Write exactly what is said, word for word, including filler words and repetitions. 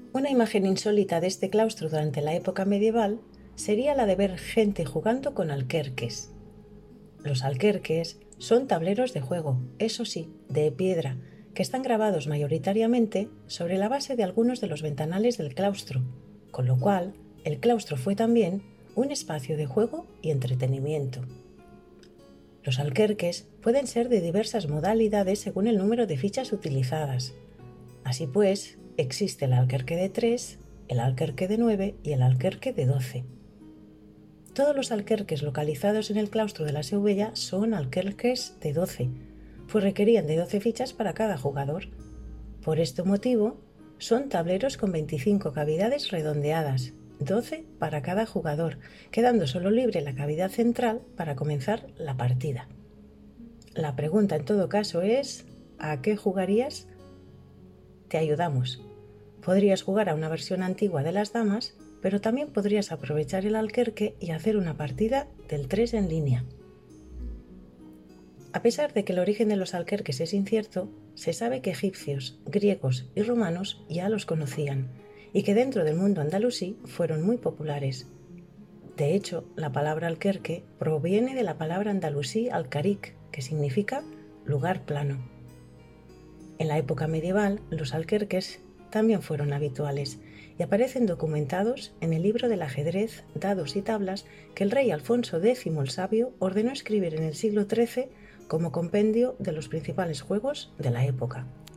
Una imagen insólita de este claustro durante la época medieval sería la de ver gente jugando con alquerques. Los alquerques son tableros de juego, eso sí, de piedra, que están grabados mayoritariamente sobre la base de algunos de los ventanales del claustro, con lo cual el claustro fue también un espacio de juego y entretenimiento. Los alquerques pueden ser de diversas modalidades según el número de fichas utilizadas. Así pues, existe el alquerque de tres, el alquerque de nueve y el alquerque de doce. Todos los alquerques localizados en el claustro de la Seu Vella son alquerques de doce, pues requerían de doce fichas para cada jugador. Por este motivo, son tableros con veinticinco cavidades redondeadas, doce para cada jugador, quedando solo libre la cavidad central para comenzar la partida. La pregunta en todo caso es, ¿a qué jugarías? Te ayudamos. Podrías jugar a una versión antigua de las damas, pero también podrías aprovechar el alquerque y hacer una partida del tres en línea. A pesar de que el origen de los alquerques es incierto, se sabe que egipcios, griegos y romanos ya los conocían y que dentro del mundo andalusí fueron muy populares. De hecho, la palabra alquerque proviene de la palabra andalusí alcaric, que significa lugar plano. En la época medieval, los alquerques también fueron habituales y aparecen documentados en el libro del ajedrez, dados y tablas que el rey Alfonso décimo el Sabio ordenó escribir en el siglo trece como compendio de los principales juegos de la época.